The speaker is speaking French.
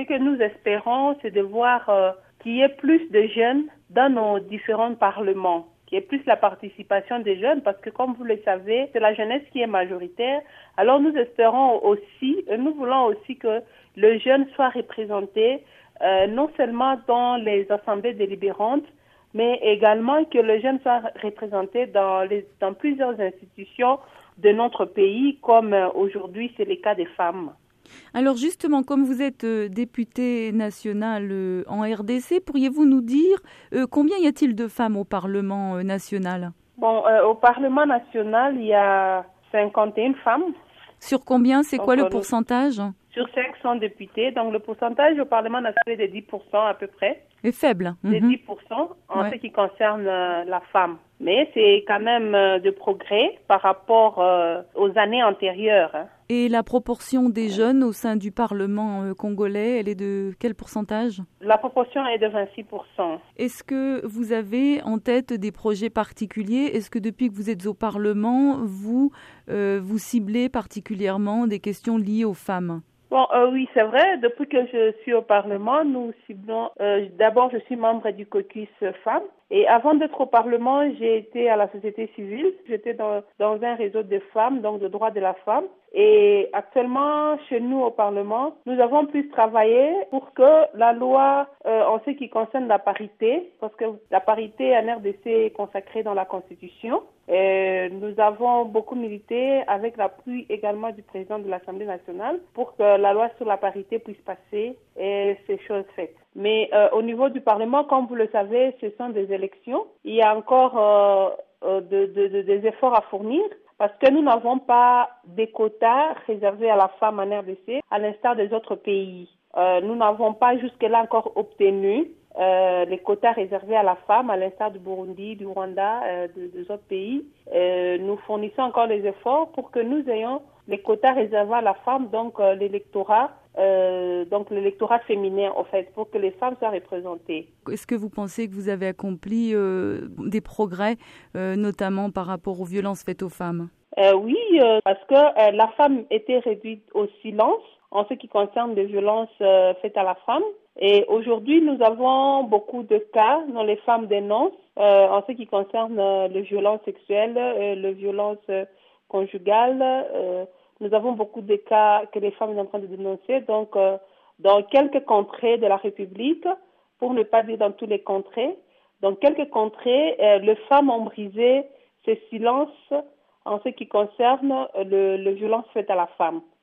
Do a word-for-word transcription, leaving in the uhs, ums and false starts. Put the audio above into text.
que nous espérons, c'est de voir euh, qu'il y ait plus de jeunes dans nos différents parlements, qu'il y ait plus la participation des jeunes, parce que comme vous le savez, c'est la jeunesse qui est majoritaire. Alors nous espérons aussi, et nous voulons aussi que le jeune soit représenté euh, non seulement dans les assemblées délibérantes, mais également que le jeune soit représenté dans, les, dans plusieurs institutions de notre pays, comme euh, aujourd'hui c'est le cas des femmes. Alors justement, comme vous êtes euh, député national euh, en R D C, pourriez-vous nous dire euh, combien y a-t-il de femmes au Parlement euh, national? Bon, euh, au Parlement national, il y a cinquante et une femmes. Sur combien? C'est Donc, quoi le euh, pourcentage? Sur cinq cents députés, donc le pourcentage au Parlement national est de dix pour cent à peu près. Est faible. De Mm-hmm. dix pour cent en Ouais. ce qui concerne euh, la femme. Mais c'est quand même euh, de progrès par rapport euh, aux années antérieures. Hein. Et la proportion des jeunes au sein du Parlement euh, congolais, elle est de quel pourcentage? La proportion est de vingt-six pour cent. Est-ce que vous avez en tête des projets particuliers? Est-ce que depuis que vous êtes au Parlement, vous, euh, vous ciblez particulièrement des questions liées aux femmes? Bon, euh, oui, c'est vrai. Depuis que je suis au Parlement, nous ciblons. Euh, d'abord, je suis membre du caucus femmes. Et avant d'être au Parlement, j'ai été à la société civile. J'étais dans, dans un réseau de femmes, donc de droits de la femme. Et actuellement, chez nous au Parlement, nous avons pu travailler pour que la loi, euh, en ce qui concerne la parité, parce que la parité en R D C est consacrée dans la Constitution, et nous avons beaucoup milité avec l'appui également du président de l'Assemblée nationale pour que la loi sur la parité puisse passer et ces choses faites. Mais euh, au niveau du Parlement, comme vous le savez, ce sont des élections. Il y a encore euh, euh, de, de, de, des efforts à fournir parce que nous n'avons pas des quotas réservés à la femme en R D C à l'instar des autres pays. Euh, nous n'avons pas jusque-là encore obtenu euh, les quotas réservés à la femme à l'instar du Burundi, du Rwanda, euh, de, des autres pays. Euh, nous fournissons encore les efforts pour que nous ayons les quotas réservés à la femme, donc euh, l'électorat, euh, donc l'électorat féminin en fait, pour que les femmes soient représentées. Est-ce que vous pensez que vous avez accompli euh, des progrès, euh, notamment par rapport aux violences faites aux femmes? Euh, oui, euh, parce que euh, la femme était réduite au silence en ce qui concerne les violences euh, faites à la femme. Et aujourd'hui, nous avons beaucoup de cas dont les femmes dénoncent euh, en ce qui concerne euh, les violences sexuelles, euh, les violences euh, conjugales. Euh, nous avons beaucoup de cas que les femmes sont en train de dénoncer. Donc, euh, dans quelques contrées de la République, pour ne pas dire dans tous les contrées, dans quelques contrées, euh, les femmes ont brisé ce silence en ce qui concerne le, le violence faite à la femme.